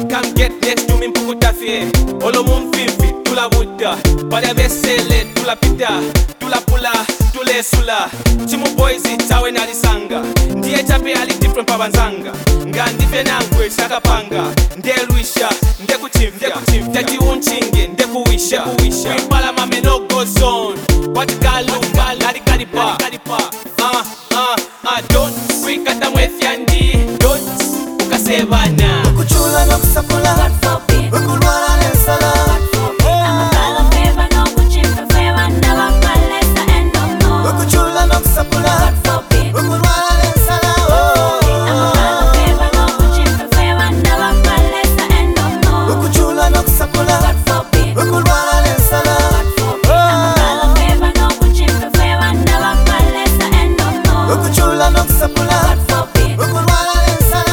come get next to me mpukuta fie. Olo mumfifi, tula wuda. Bada besele, tula pita. Tula pula, tule sula. Chimu boys itawe na lisanga. Ndiye chape ali different pabanzanga. Nga ndife nangwe shaka panga. Nde luisha, nde kuchivya. Tati unchinge, nde kuwisha. Wipala mame no go zone. Wati kalumba, lari karipa. Don't wikata mwefyandi. Don't ukasebana. Ukuchula no kusapula, God forbid. ukulwala nensala. I'm a girl of favor, no kuchimba favor. Never call less the end no more. Ukuchula no kusapula, God forbid. ukulwala nensala. I'm a girl of favor, no kuchimba favor. Never call less the end no more. Ukuchula no kusapula, God forbid. ukulwala nensala. I'm a girl of favor, no kuchimba favor. Never call less the end no more. Ukuchula no kusapula, God forbid. ukulwala nensala.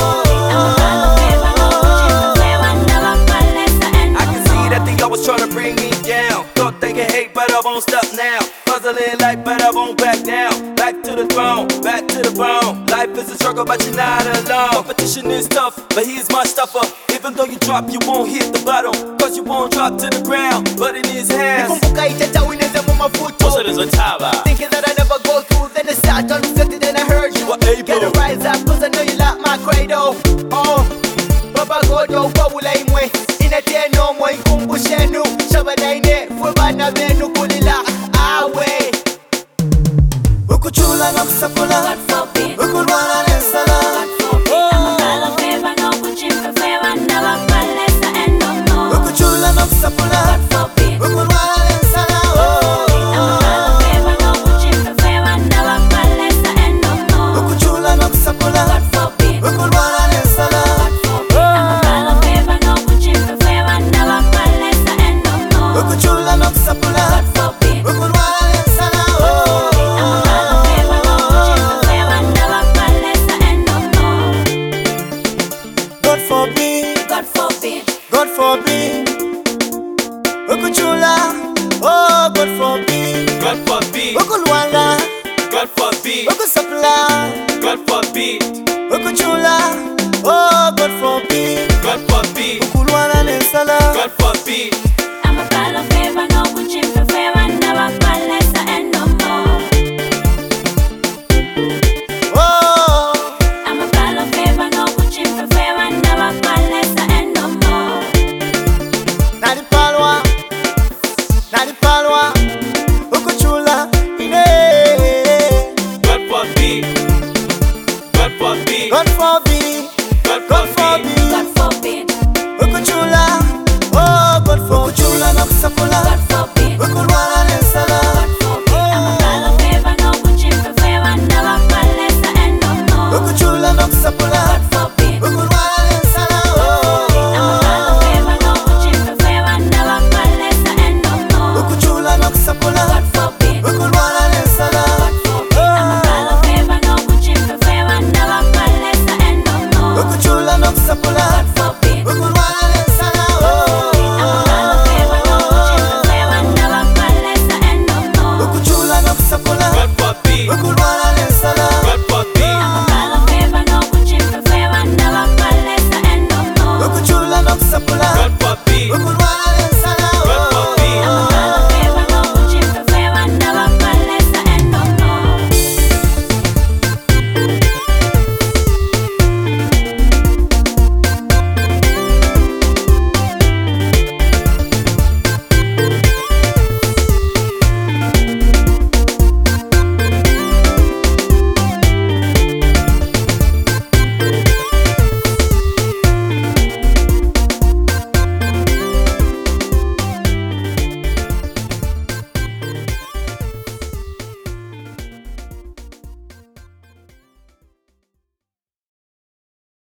I can see that they always trying to bring me down. Thought they can hate, but I won't stop now. Puzzling life, but I won't back down. Back to the throne, back to the bone. Life is a struggle, but you're not alone. Competition is tough, but he's my stuffer. Even though you drop, you won't hit the bottom. Cause you won't drop to the ground, but in his hands. Nikumbuka itata wineze mumafuto. Also there's a taba. Thinking that I never go through, then the start unreflected, then I heard you. You are able. Get a rise up, cause I know you like my credo. Oh, Baba Godo, Wawula imwe. Inete no mwe nkumbushenu. Shabadaine, fwebana benu kulila. Awe. Ukuchula no kusapula, God forbid. ukulwala nensala. God forbid. I'm a girl of favor, no kuchimba favor. Never call less the end no more. Ukuchula no kusapula, God forbid. ukulwala nensala. I'm a girl of favor, no kuchimba favor. Never call less the end no more. Ukuchula no kusapula, God forbid. ukulwala nensala. I'm a girl of favor, no kuchimba favor. Never call less the end no more. Ukuchula no kusapula, God forbid. ukulwala nensala. I'm a girl of favor, no kuchimba favor. Never call less the end no more. God forbid, God forbid. God forbid. Ukuchula, oh God forbid. God forbid. Ukulwala, God forbid. ukusapula, God forbid. ukuchula, oh God